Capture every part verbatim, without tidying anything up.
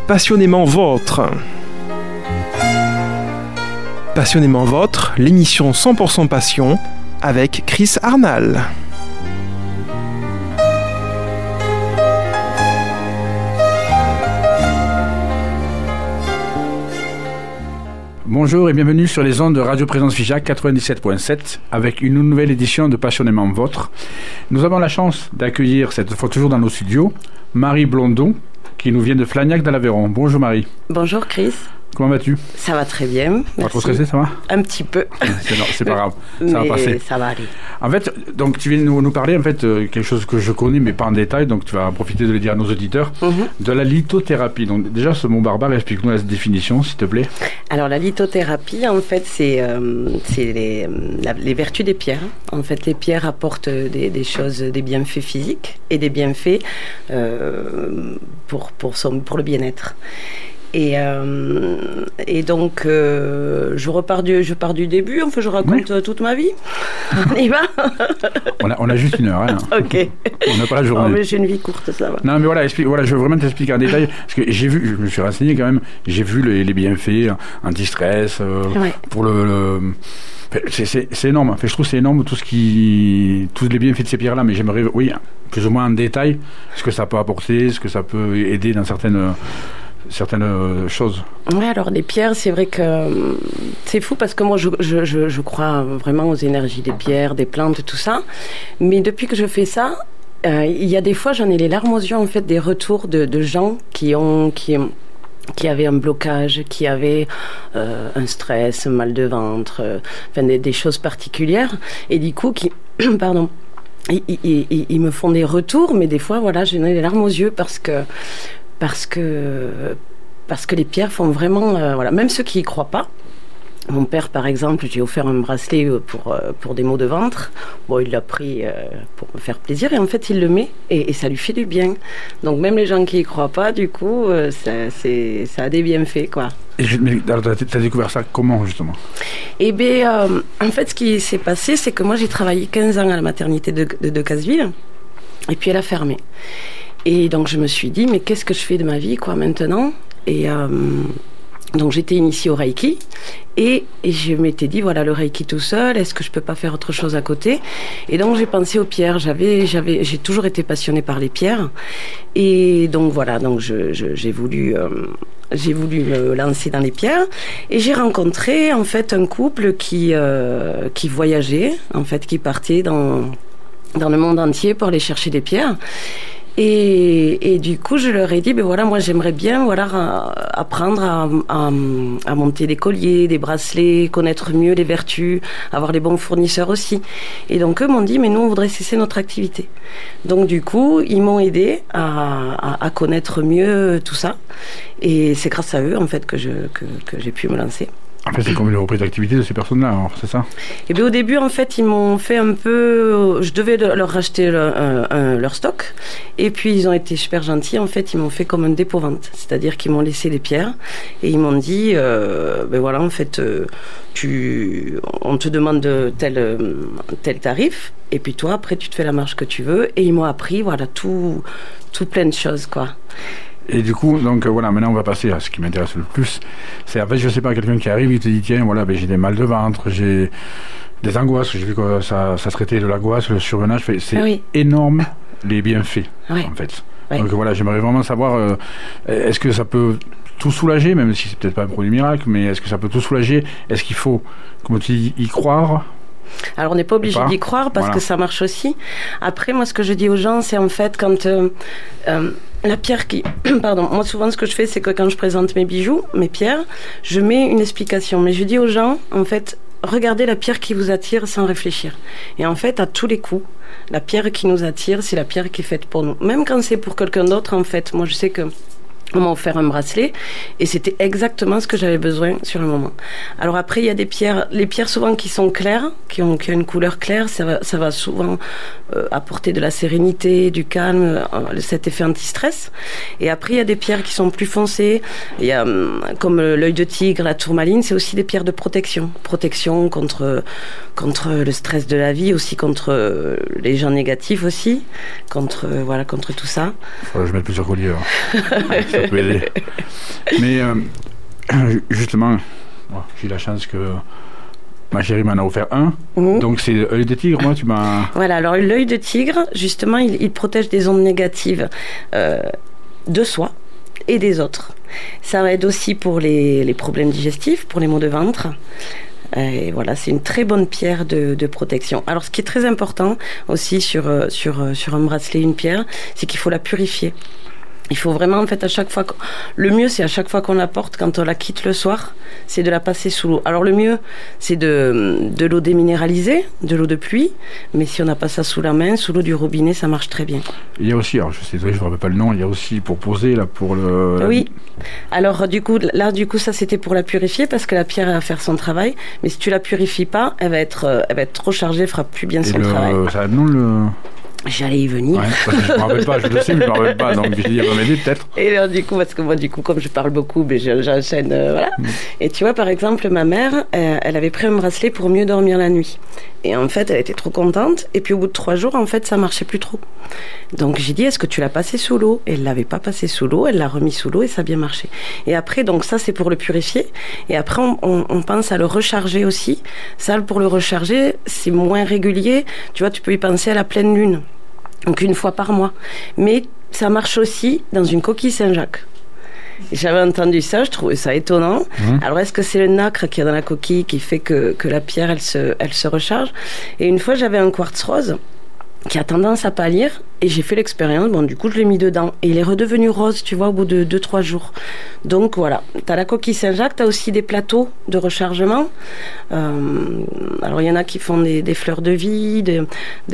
Passionnément Vôtre. Passionnément Vôtre, l'émission cent pour cent passion avec Chris Arnal. Bonjour et bienvenue sur les ondes de Radio Présence Figeac quatre-vingt-dix-sept virgule sept avec une nouvelle édition de Passionnément Vôtre. Nous avons la chance d'accueillir, cette fois toujours dans nos studios, Marie Blondon, qui nous vient de Flagnac dans l'Aveyron. Bonjour Marie. Bonjour Chris. Comment vas-tu ? Ça va très bien. Pas trop stressé, ça va ? Un petit peu. C'est, non, c'est pas grave, ça mais va passer. Ça va aller. En fait, donc tu viens nous, nous parler en fait euh, quelque chose que je connais mais pas en détail, donc tu vas profiter de le dire à nos auditeurs, mm-hmm. de la lithothérapie. Donc déjà ce mot barbare, explique-nous la définition s'il te plaît. Alors la lithothérapie, en fait, c'est, euh, c'est les, la, les vertus des pierres. En fait, les pierres apportent des, des choses, des bienfaits physiques et des bienfaits euh, pour, pour, son, pour le bien-être. Et, euh, et donc, euh, je repars du, je pars du début, enfin, je raconte oui. toute ma vie. On y va. on, a, on a juste une heure. Hein. Ok. On n'a pas la journée. Oh, mais j'ai une vie courte, ça va. Non, mais voilà, explique, voilà, je veux vraiment t'expliquer en détail, parce que j'ai vu, je me suis renseigné quand même, j'ai vu les, les bienfaits anti-stress, euh, ouais. pour le... le c'est, c'est, c'est énorme. Enfin, je trouve que c'est énorme tout ce qui, tous les bienfaits de ces pierres-là, mais j'aimerais, oui, plus ou moins en détail, ce que ça peut apporter, ce que ça peut aider dans certaines... certaines choses. Oui, alors les pierres, c'est vrai que c'est fou parce que moi, je, je, je, je crois vraiment aux énergies des pierres, des plantes, tout ça. Mais depuis que je fais ça, euh, il y a des fois, j'en ai les larmes aux yeux, en fait, des retours de, de gens qui ont... Qui, qui avaient un blocage, qui avaient euh, un stress, un mal de ventre, euh, enfin des, des choses particulières. Et du coup, qui... pardon. Ils, ils, ils, ils me font des retours, mais des fois, voilà, j'ai les larmes aux yeux parce que Parce que, parce que les pierres font vraiment... Euh, voilà, même ceux qui n'y croient pas. Mon père, par exemple, j'ai offert un bracelet pour, pour des maux de ventre. Bon, il l'a pris euh, pour me faire plaisir. Et en fait, il le met et, et ça lui fait du bien. Donc, même les gens qui n'y croient pas, du coup, euh, ça, c'est, ça a des bienfaits, quoi. Et je, mais tu as découvert ça comment, justement ? Eh bien, euh, en fait, ce qui s'est passé, c'est que moi, j'ai travaillé quinze ans à la maternité de, de, de Casseville. Et puis, elle a fermé. Et donc, je me suis dit, mais qu'est-ce que je fais de ma vie, quoi, maintenant ? Et euh, donc, j'étais initiée au Reiki. Et, et je m'étais dit, voilà, le Reiki tout seul, est-ce que je peux pas faire autre chose à côté ? Et donc, j'ai pensé aux pierres. J'avais, j'avais, j'ai toujours été passionnée par les pierres. Et donc, voilà, donc je, je, j'ai voulu... Euh, j'ai voulu me lancer dans les pierres. Et j'ai rencontré, en fait, un couple qui, euh, qui voyageait, en fait, qui partait dans, dans le monde entier pour aller chercher des pierres. Et, et du coup, je leur ai dit, ben voilà, moi j'aimerais bien, voilà, apprendre à, à, à monter des colliers, des bracelets, connaître mieux les vertus, avoir les bons fournisseurs aussi. Et donc eux m'ont dit, mais nous on voudrait cesser notre activité. Donc du coup, ils m'ont aidé à, à, à connaître mieux tout ça. Et c'est grâce à eux en fait que je que, que j'ai pu me lancer. En fait, c'est comme une reprise d'activité de ces personnes-là, alors, c'est ça ? Et bien, au début, en fait, ils m'ont fait un peu... Je devais leur racheter le, un, un, leur stock. Et puis, ils ont été super gentils. En fait, ils m'ont fait comme un dépôt-vente. C'est-à-dire qu'ils m'ont laissé les pierres. Et ils m'ont dit, euh, ben voilà, en fait, euh, tu, on te demande tel, tel tarif. Et puis, toi, après, tu te fais la marge que tu veux. Et ils m'ont appris, voilà, tout, tout plein de choses, quoi. Et du coup, donc voilà, maintenant on va passer à ce qui m'intéresse le plus. C'est en fait, je sais pas, quelqu'un qui arrive, il te dit tiens, voilà, ben, j'ai des mal de ventre, j'ai des angoisses, j'ai vu que ça, ça traitait de l'angoisse, le surmenage, c'est oui. énorme les bienfaits, oui. en fait. Oui. Donc voilà, j'aimerais vraiment savoir, euh, est-ce que ça peut tout soulager, même si c'est peut-être pas un produit miracle, mais est-ce que ça peut tout soulager ? Est-ce qu'il faut, comme tu dis, y croire ? Alors on n'est pas obligé pas. d'y croire parce voilà. que ça marche aussi. Après, moi ce que je dis aux gens, c'est en fait quand euh, euh, la pierre qui... Pardon, moi souvent ce que je fais, c'est que quand je présente mes bijoux, mes pierres, je mets une explication. Mais je dis aux gens, en fait, regardez la pierre qui vous attire sans réfléchir. Et en fait, à tous les coups, la pierre qui nous attire, c'est la pierre qui est faite pour nous. Même quand c'est pour quelqu'un d'autre, en fait, moi je sais que... On m'a offert un bracelet et c'était exactement ce que j'avais besoin sur le moment. Alors après, il y a des pierres, les pierres souvent qui sont claires, qui ont, qui ont une couleur claire, ça va, ça va souvent euh, apporter de la sérénité, du calme, euh, cet effet anti-stress. Et après, il y a des pierres qui sont plus foncées. Il y a euh, comme l'œil de tigre, la tourmaline, c'est aussi des pierres de protection. Protection contre, contre le stress de la vie, aussi contre euh, les gens négatifs aussi, contre, euh, voilà, contre tout ça. Faudrait que je mette plusieurs colliers. Hein. ça peut aider. Mais euh, justement, oh, j'ai eu la chance que ma chérie m'en a offert un. Mmh. Donc c'est l'œil de tigre, moi, tu m'as... Voilà, alors l'œil de tigre, justement, il, il protège des ondes négatives euh, de soi et des autres. Ça aide aussi pour les, les problèmes digestifs, pour les maux de ventre. Et voilà, c'est une très bonne pierre de, de protection. Alors, ce qui est très important aussi sur, sur, sur un bracelet, une pierre, c'est qu'il faut la purifier. Il faut vraiment, en fait, à chaque fois... Le mieux, c'est à chaque fois qu'on la porte, quand on la quitte le soir, c'est de la passer sous l'eau. Alors, le mieux, c'est de, de l'eau déminéralisée, de l'eau de pluie. Mais si on n'a pas ça sous la main, sous l'eau du robinet, ça marche très bien. Il y a aussi, alors je sais, je ne me rappelle pas le nom, il y a aussi pour poser, là, pour le... Oui. Alors, du coup, là, du coup, ça, c'était pour la purifier, parce que la pierre, elle va faire son travail. Mais si tu la purifies pas, elle va être, elle va être trop chargée, elle fera plus bien Et son le, travail. Ça a non le... J'allais y venir. Ouais, parce que je ne me rappelle pas, je le sais, mais je ne me rappelle pas, donc je dis, elle va m'aider peut-être. Et alors, du coup, parce que moi, du coup, comme je parle beaucoup, mais j'enchaîne, euh, voilà. Mm. Et tu vois, par exemple, ma mère, euh, elle avait pris un bracelet pour mieux dormir la nuit. Et en fait, elle était trop contente. Et puis, au bout de trois jours, en fait, ça marchait plus trop. Donc, j'ai dit, est-ce que tu l'as passé sous l'eau? Et elle l'avait pas passé sous l'eau, elle l'a remis sous l'eau et ça a bien marché. Et après, donc, ça, c'est pour le purifier. Et après, on, on, on pense à le recharger aussi. Ça, pour le recharger, c'est moins régulier. Tu vois, tu peux y penser à la pleine lune. Donc une fois par mois. Mais ça marche aussi dans une coquille Saint-Jacques. J'avais entendu ça, je trouvais ça étonnant. Mmh. Alors est-ce que c'est le nacre qui est dans la coquille qui fait que, que la pierre, elle se, elle se recharge? Et une fois, j'avais un quartz rose qui a tendance à pâlir et j'ai fait l'expérience. Bon, du coup, je l'ai mis dedans et il est redevenu rose, tu vois, au bout de deux trois jours. Donc voilà, t'as la coquille Saint-Jacques, t'as aussi des plateaux de rechargement. Euh, alors il y en a qui font des, des fleurs de vie, de...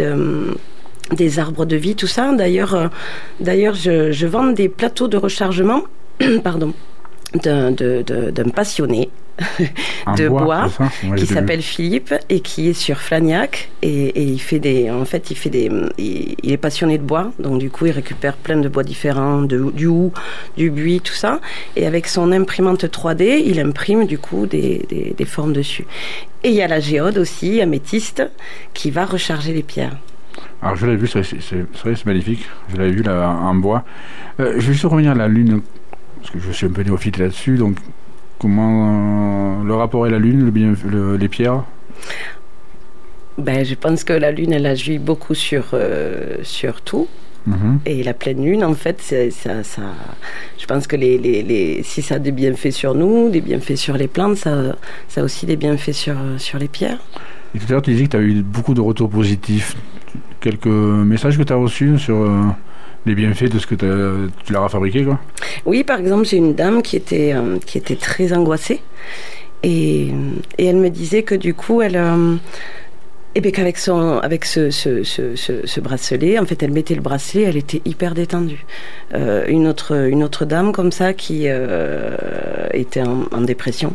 de des arbres de vie, tout ça. D'ailleurs, euh, d'ailleurs je, je vends des plateaux de rechargement pardon, d'un, de, de, d'un passionné de bois, bois ouais, qui s'appelle vu. Philippe et qui est sur Flagnac et, et il fait des, en fait, il fait des, il, il est passionné de bois, donc du coup, il récupère plein de bois différents, de, du houx, du buis, tout ça. Et avec son imprimante trois D, il imprime du coup des, des, des formes dessus. Et il y a la géode aussi, améthyste, qui va recharger les pierres. Alors je l'ai vu, c'est, c'est, c'est, c'est magnifique, je l'avais vu là en bois. Euh, je vais juste revenir à la lune, parce que je suis un peu néophyte là-dessus, donc comment euh, le rapport à la lune, le bien, le, les pierres? Ben, je pense que la lune, elle agit beaucoup sur, euh, sur tout. Mm-hmm. Et la pleine lune, en fait, c'est, ça, ça, je pense que les, les, les, si ça a des bienfaits sur nous, des bienfaits sur les plantes, ça, ça a aussi des bienfaits sur, sur les pierres. Et tout à l'heure, tu disais que tu as eu beaucoup de retours positifs. Quelques messages que tu as reçus sur euh, les bienfaits de ce que tu leur as fabriqué, quoi? Oui, par exemple, j'ai une dame qui était, euh, qui était très angoissée et, et elle me disait que du coup, elle... Euh, et bien qu'avec son, avec ce, ce, ce, ce, ce bracelet, en fait, elle mettait le bracelet, elle était hyper détendue. Euh, une autre, une autre dame comme ça qui euh, était en, en dépression.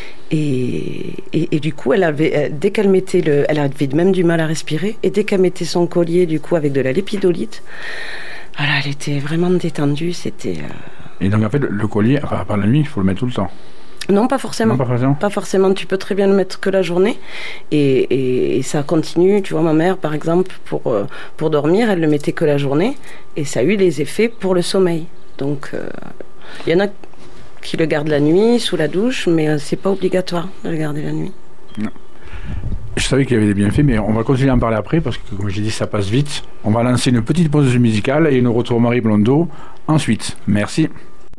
Et, et, et du coup, elle avait, dès qu'elle mettait le, elle avait même du mal à respirer. Et dès qu'elle mettait son collier, du coup, avec de la lépidolite, voilà, elle était vraiment détendue. C'était. Euh... Et donc, en fait, le collier, enfin, par la nuit, il faut le mettre tout le temps. Non, pas forcément. Non, pas forcément. Pas forcément. Tu peux très bien le mettre que la journée. Et, et, et ça continue. Tu vois, ma mère, par exemple, pour, euh, pour dormir, elle le mettait que la journée. Et ça a eu des effets pour le sommeil. Donc, il euh, y en a qui le gardent la nuit, sous la douche, mais euh, c'est pas obligatoire de le garder la nuit. Non. Je savais qu'il y avait des bienfaits, mais on va continuer à en parler après, parce que, comme j'ai dit, ça passe vite. On va lancer une petite pause musicale et nous retrouve Marie Blondeau ensuite. Merci.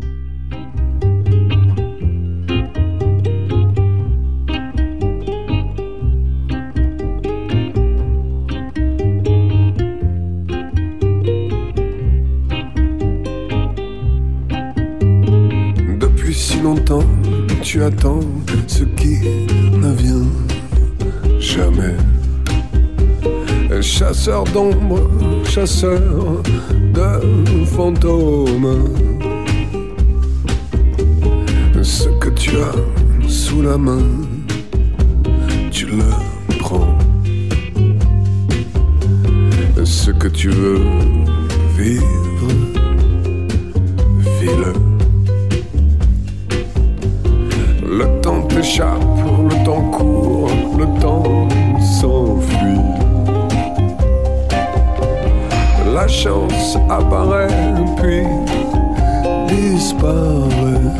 Si longtemps tu attends ce qui ne vient jamais. Chasseur d'ombre, chasseur de fantômes. Ce que tu as sous la main, tu le prends. Ce que tu veux vivre, vis-le. Le temps t'échappe, le temps court, le temps s'enfuit. La chance apparaît, puis disparaît.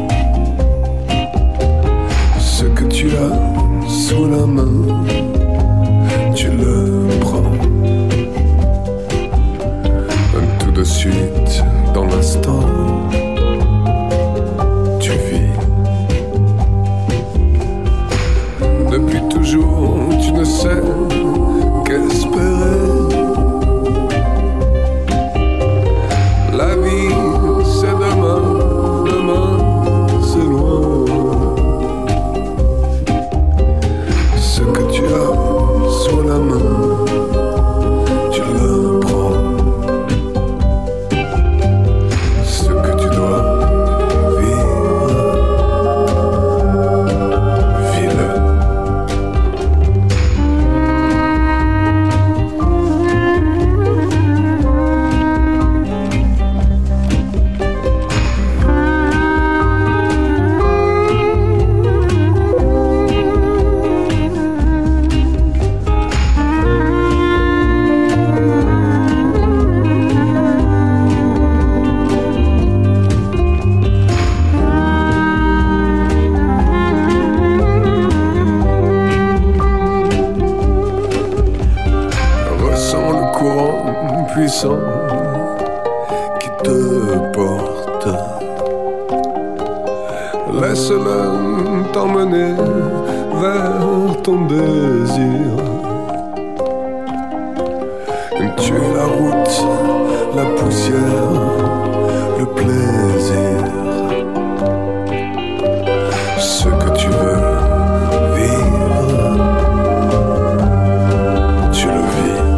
Ce que tu as sous la main, tu le prends. Tout de suite, dans l'instant, tu vis. Depuis toujours, tu ne sais qu'espérer. La vie, c'est demain, demain, c'est loin. Ce que tu as sous la main, tu le prends. Ce que tu dois vivre, vis-le. Ressens le courant puissant qui te porte. Laisse-le t'emmener vers ton désir. Tu es la route, la poussière, le plaisir. Ce que tu veux vivre, tu le vis.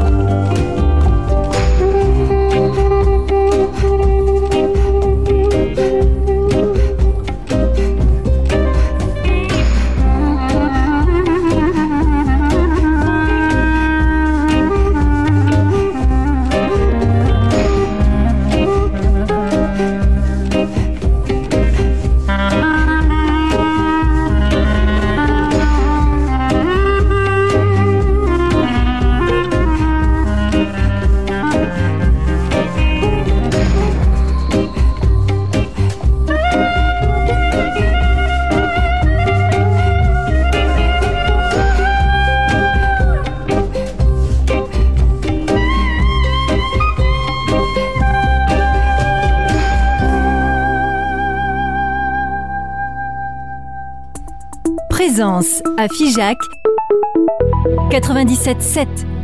Présence à Figeac quatre-vingt-dix-sept sept.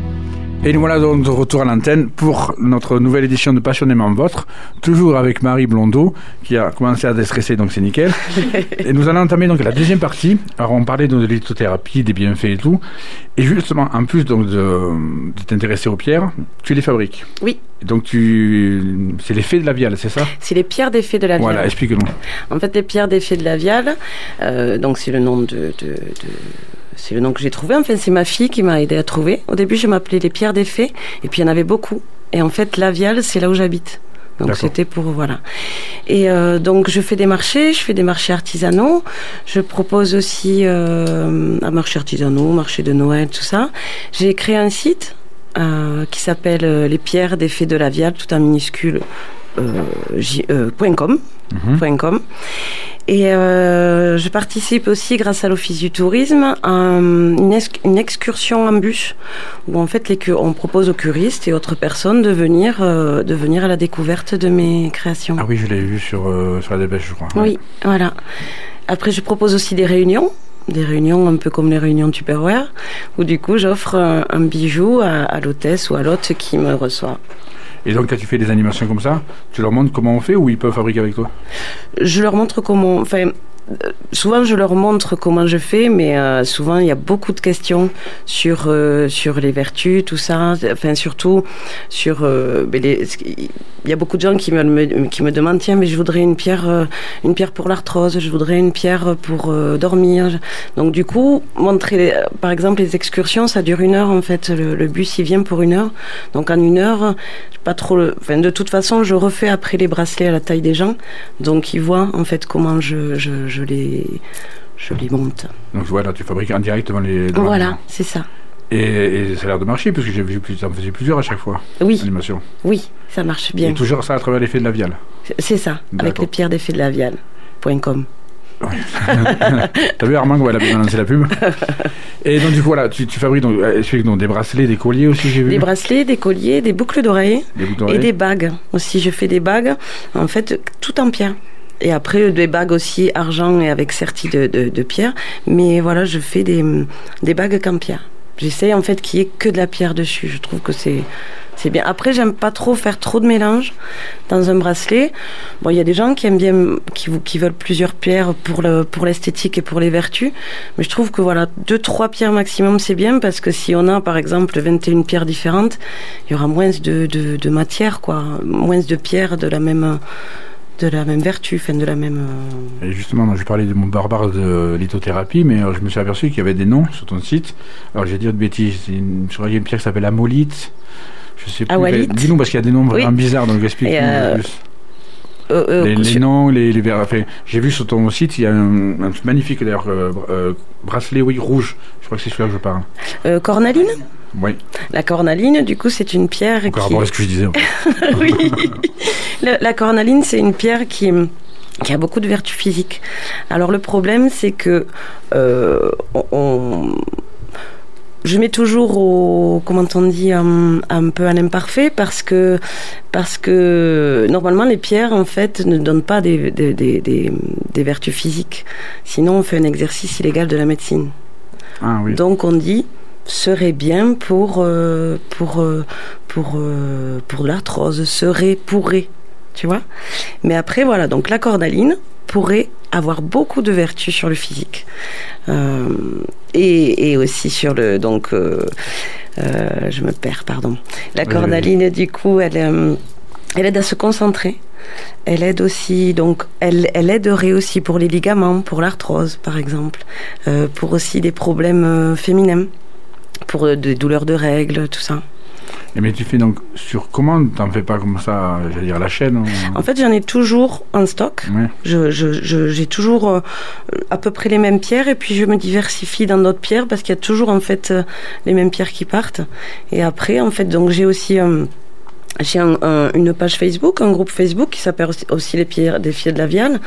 Et nous voilà donc de retour à l'antenne pour notre nouvelle édition de Passionnément Vôtre, toujours avec Marie Blondeau, qui a commencé à déstresser, donc c'est nickel. Et nous allons entamer donc la deuxième partie. Alors on parlait donc de lithothérapie, des bienfaits et tout. Et justement, en plus donc de, de t'intéresser aux pierres, tu les fabriques. Oui. Et donc tu, c'est les fées de la Viale, c'est ça? C'est les pierres des fées de la Viale. Voilà, explique-nous. En fait, les pierres des fées de la Viale, euh, donc c'est le nom de... de, de... C'est le nom que j'ai trouvé. Enfin, c'est ma fille qui m'a aidé à trouver. Au début, je m'appelais les pierres des fées. Et puis, il y en avait beaucoup. Et en fait, la Viale, c'est là où j'habite. Donc, D'accord. C'était pour... Voilà. Et euh, donc, je fais des marchés. Je fais des marchés artisanaux. Je propose aussi euh, un marché artisanaux, marché de Noël, tout ça. J'ai créé un site euh, qui s'appelle euh, Les pierres des fées de la Viale, tout en minuscule, euh, j, euh, .com. Mm-hmm. .com. Et euh, je participe aussi, grâce à l'Office du tourisme, à une, ex- une excursion en bus, où en fait les cu- on propose aux curistes et autres personnes de venir, euh, de venir à la découverte de mes créations. Ah oui, je l'ai vu sur, euh, sur la dépêche, je crois. Oui, ouais. Voilà. Après, je propose aussi des réunions. Des réunions un peu comme les réunions Tupperware, où du coup j'offre un, un bijou à, à l'hôtesse ou à l'hôte qui me reçoit. Et donc, quand tu fais des animations comme ça, tu leur montres comment on fait ou ils peuvent fabriquer avec toi? Je leur montre comment... Enfin, souvent, je leur montre comment je fais, mais euh, souvent, il y a beaucoup de questions sur, euh, sur les vertus, tout ça. Enfin, surtout, sur... Euh, les, il y a beaucoup de gens qui me, me, qui me demandent, tiens, mais je voudrais une pierre, euh, une pierre pour l'arthrose, je voudrais une pierre pour euh, dormir. Donc, du coup, montrer, par exemple, les excursions, ça dure une heure, en fait. Le, le bus, il vient pour une heure. Donc, en une heure, pas trop... Le, enfin, de toute façon, je refais après les bracelets à la taille des gens. Donc, ils voient, en fait, comment je... je, je Je les, je les monte. Donc voilà, tu fabriques en direct devant les... Devant voilà, les... c'est ça. Et, et ça a l'air de marcher, parce que j'ai vu que tu en faisais plusieurs à chaque fois. Oui. Animation. Oui, ça marche bien. Et toujours ça à travers l'effet de Lavial. C'est ça, D'accord. avec les pierres d'effet de Lavial point com. Ouais. T'as vu Armand, elle a bien lancé la pub. Et donc du coup voilà, tu, tu fabriques donc, donc des bracelets, des colliers aussi, j'ai vu. Des bracelets, des colliers, des boucles d'oreilles, des boucles d'oreilles. Et des bagues aussi. Je fais des bagues, en fait, tout en pierre. Et après des bagues aussi argent et avec serti de, de, de pierre. Mais voilà, je fais des, des bagues qu'en pierre. J'essaie en fait qu'il n'y ait que de la pierre dessus. Je trouve que c'est c'est bien. Après, j'aime pas trop faire trop de mélange dans un bracelet. Bon, il y a des gens qui aiment bien, qui, qui veulent plusieurs pierres pour le pour l'esthétique et pour les vertus. Mais je trouve que voilà, deux trois pierres maximum, c'est bien, parce que si on a par exemple vingt et une pierres différentes, il y aura moins de de, de matière, quoi, moins de pierres de la même de la même vertu, enfin de la même... Euh... Et justement, je parlais de mon barbare de lithothérapie, mais euh, je me suis aperçu qu'il y avait des noms sur ton site. Alors, je vais dire de bêtises, une, je crois qu'il y a une pierre qui s'appelle Amolite. Je sais plus. Awalite. Dis-nous, parce qu'il y a des noms vraiment oui. bizarres, donc explique-nous euh... plus. Euh, euh, les, les noms, les, les enfin, j'ai vu sur ton site, il y a un, un magnifique d'ailleurs euh, euh, bracelet, oui, rouge. Je crois que c'est celui-là que je parle. Euh, cornaline. Oui. La cornaline, du coup, c'est une pierre Encore qui... rapport à ce que je disais. oui. La, la cornaline, c'est une pierre qui, qui a beaucoup de vertus physiques. Alors le problème, c'est que euh, on, je mets toujours au, comment on dit, un, un peu à l'imparfait, parce que parce que normalement les pierres en fait ne donnent pas des, des, des, des, des vertus physiques. Sinon, on fait un exercice illégal de la médecine. Ah oui. Donc on dit serait bien pour euh, pour euh, pour euh, pour l'arthrose, serait, pourrait, tu vois. Mais après voilà, donc la cornaline pourrait avoir beaucoup de vertus sur le physique euh, et, et aussi sur le donc euh, euh, je me perds pardon. La cornaline oui, oui. Du coup elle euh, elle aide à se concentrer. Elle aide aussi, donc, elle, elle aiderait aussi pour les ligaments, pour l'arthrose, par exemple, euh, pour aussi des problèmes euh, féminins, pour euh, des douleurs de règles, tout ça. Et mais tu fais donc sur commande, t'en fais pas comme ça, j'allais dire la chaîne ou... En fait, j'en ai toujours en stock. Ouais. Je, je, je, j'ai toujours euh, à peu près les mêmes pierres, et puis je me diversifie dans d'autres pierres, parce qu'il y a toujours en fait euh, les mêmes pierres qui partent. Et après, en fait, donc j'ai aussi euh, J'ai un, un, une page Facebook, un groupe Facebook qui s'appelle aussi les pierres des filles de Lavial,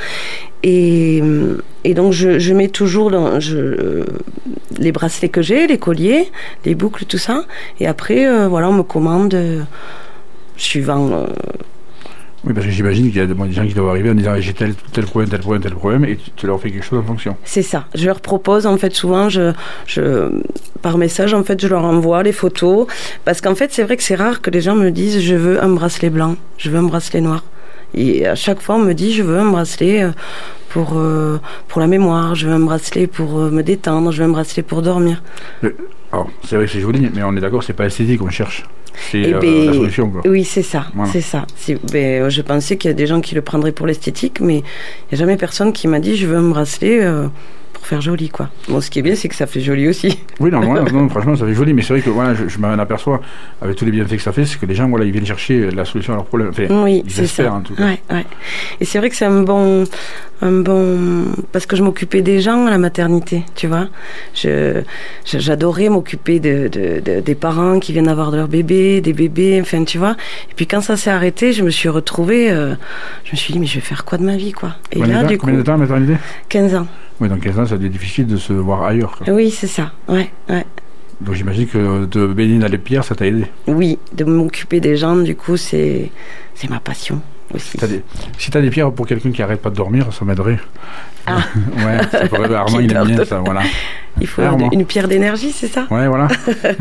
et, et donc je, je mets toujours dans, je, les bracelets que j'ai, les colliers, les boucles, tout ça, et après euh, voilà, on me commande euh, suivant. Euh, Oui, parce que j'imagine qu'il y a des gens qui doivent arriver en disant j'ai tel, tel problème, tel problème, tel problème, et tu, tu leur fais quelque chose en fonction. C'est ça. Je leur propose, en fait, souvent, je, je, par message, en fait, je leur envoie les photos. Parce qu'en fait, c'est vrai que c'est rare que les gens me disent je veux un bracelet blanc, je veux un bracelet noir. Et à chaque fois, on me dit je veux un bracelet pour, euh, pour la mémoire, je veux un bracelet pour me détendre, je veux un bracelet pour dormir. Mais, alors, c'est vrai que c'est joli, mais on est d'accord, c'est pas esthétique qu'on cherche. C'est eh euh, ben, la solution, quoi. Oui, c'est ça, voilà. c'est ça. C'est, ben, je pensais qu'il y a des gens qui le prendraient pour l'esthétique, mais il n'y a jamais personne qui m'a dit je veux un bracelet euh, pour faire joli, quoi. Bon, ce qui est bien, c'est que ça fait joli aussi. Oui, non, non, non, franchement, ça fait joli, mais c'est vrai que voilà, je, je m'en aperçois avec tous les bienfaits que ça fait, c'est que les gens, voilà, ils viennent chercher la solution à leurs problèmes. Enfin, oui, ils c'est espèrent, ça. En tout cas. Ouais, ouais. Et c'est vrai que c'est un bon, un bon, parce que je m'occupais des gens à la maternité, tu vois. Je, je j'adorais m'occuper de, de, de, des parents qui viennent avoir de leur bébé, des bébés, enfin, tu vois. Et puis quand ça s'est arrêté, je me suis retrouvée, euh, je me suis dit, mais je vais faire quoi de ma vie, quoi. Et combien là, de du coup. Combien de temps la maternité? quinze ans. Oui, donc quinze ans, ça devient difficile de se voir ailleurs, quoi. Oui, c'est ça, ouais, ouais. Donc j'imagine que de baigner dans les pierres, ça t'a aidé. Oui, de m'occuper des gens, du coup, c'est, c'est ma passion aussi. T'as des... Si t'as des pierres pour quelqu'un qui arrête pas de dormir, ça m'aiderait. Ah. Ouais, ça pourrait... Armand, il aime bien ça, voilà. Il faut une, une pierre d'énergie, c'est ça? Ouais, voilà.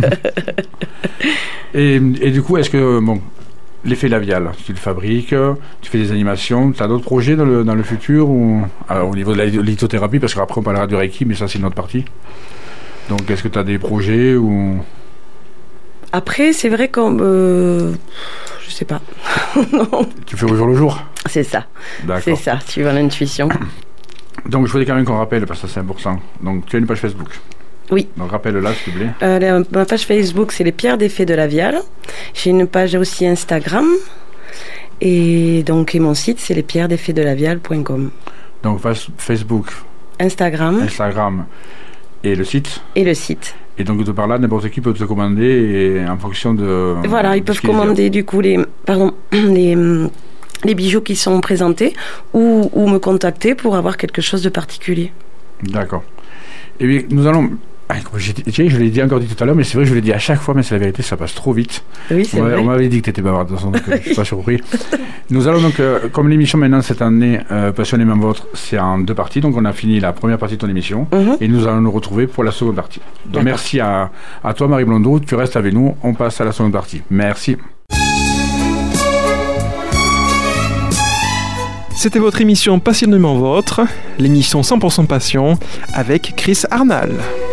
et, et du coup, est-ce que, bon, l'effet lavial, tu le fabriques, tu fais des animations, tu as d'autres projets dans le, dans le futur ou, alors, au niveau de la lithothérapie, parce qu'après on parlera du Reiki, mais ça c'est une autre partie. Donc est-ce que tu as des projets ou... Après, c'est vrai qu'on... Euh, je sais pas. Non. Tu fais au jour le jour? C'est ça. D'accord. C'est ça, suivant l'intuition. Donc je voulais quand même qu'on rappelle, parce que c'est important. Donc tu as une page Facebook? Oui. Donc rappelle-la, s'il te plaît. Euh, la, ma page Facebook, c'est les pierres des fées de Lavial. J'ai une page aussi Instagram. Et donc, et mon site, c'est les pierres des fées de Lavial point com. Donc Facebook, Instagram. Instagram. Et le site et le site. Et donc de par là, n'importe qui peut te commander et en fonction de... Voilà, ils de peuvent commander du coup les, pardon, les, les bijoux qui sont présentés ou, ou me contacter pour avoir quelque chose de particulier. D'accord. Et bien, nous allons... Tiens, je l'ai dit encore dit tout à l'heure, mais c'est vrai que je l'ai dit à chaque fois, mais c'est la vérité, ça passe trop vite. Oui, c'est on vrai. On m'avait dit que tu étais bavarde, de toute façon, donc je ne suis pas surpris. Nous allons donc, euh, comme l'émission maintenant cette année, euh, Passionnément Vôtre, c'est en deux parties, donc on a fini la première partie de ton émission, Mm-hmm. et nous allons nous retrouver pour la seconde partie. Donc D'accord. merci à, à toi Marie Blondeau, tu restes avec nous, on passe à la seconde partie. Merci. C'était votre émission Passionnément Vôtre, l'émission cent pour cent passion avec Chris Arnal.